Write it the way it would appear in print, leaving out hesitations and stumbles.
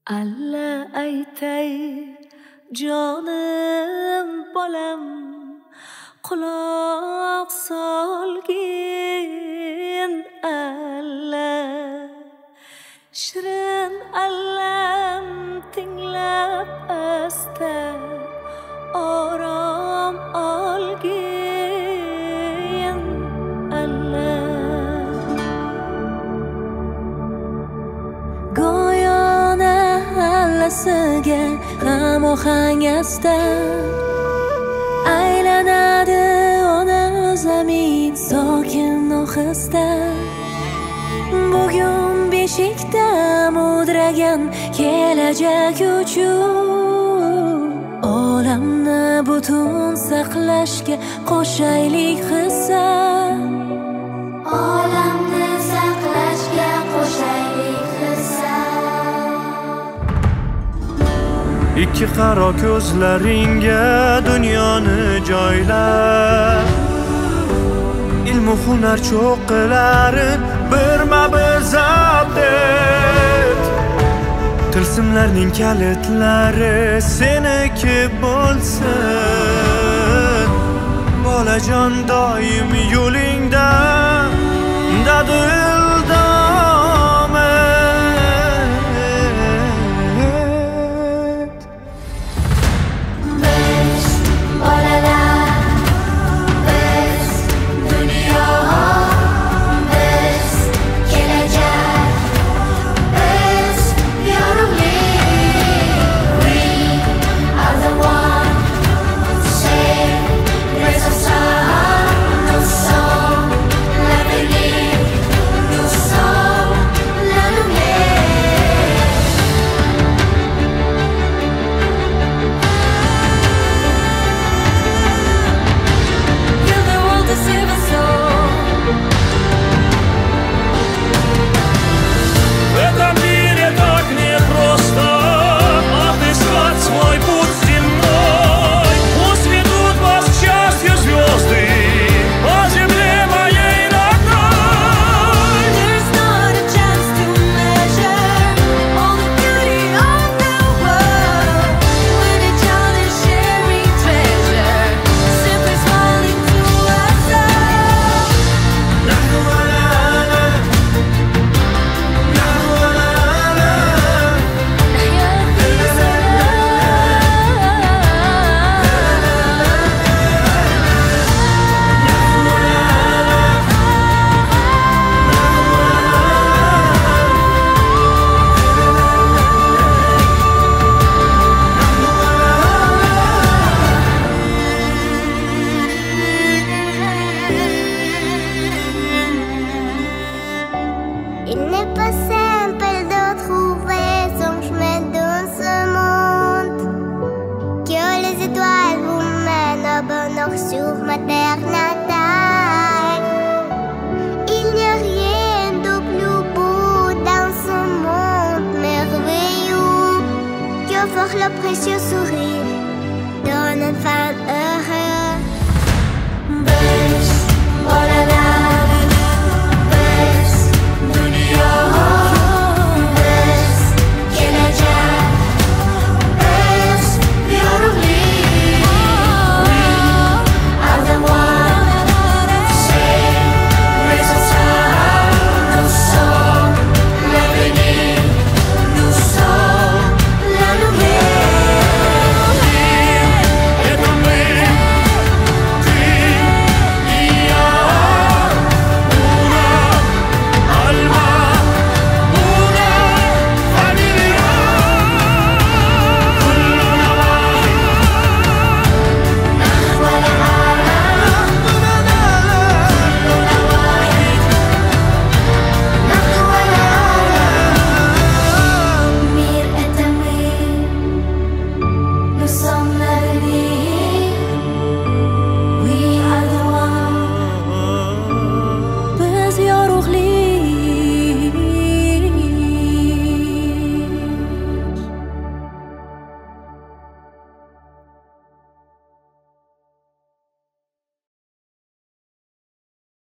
Alla aytay jonim bolam quloq solgin alla shirin allam tinglab asta orom olgin alla go'yona allasiga hamohang asta aylanadi ona zamin sokin ohista bugun beshikda mudragan kelajak uchun olamni butun saqlashga qo'shaylik hissa olamni saqlashga qo'shaylik hissa ikki qaro ko'zlaringga dunyoni joylab ilmu hunar cho'qqilari birma-bir zabt et tilsimlarning kalitlari seniki bo'lsin bolajon doim yo'lingda dadil davom et biz bolalar biz dunyo biz kelajak biz yorug'lik we are the one save raise a sun new song let me live new song let me live Fill the world with silver soul В этом мире так непросто отыскать свой путь земной. Пусть ведут вас к счастью звезды по земле моей родной. There's not a chance to measure all the beauty of the world when each other sharing treasure, simply smiling to ourselves. Il n'est pas simple de trouver son chemin dans ce monde. Que les étoiles vous mènent au bonheur sur ma terre natale. Il n'y a rien de plus beau dans ce monde merveilleux que voir le précieux sourire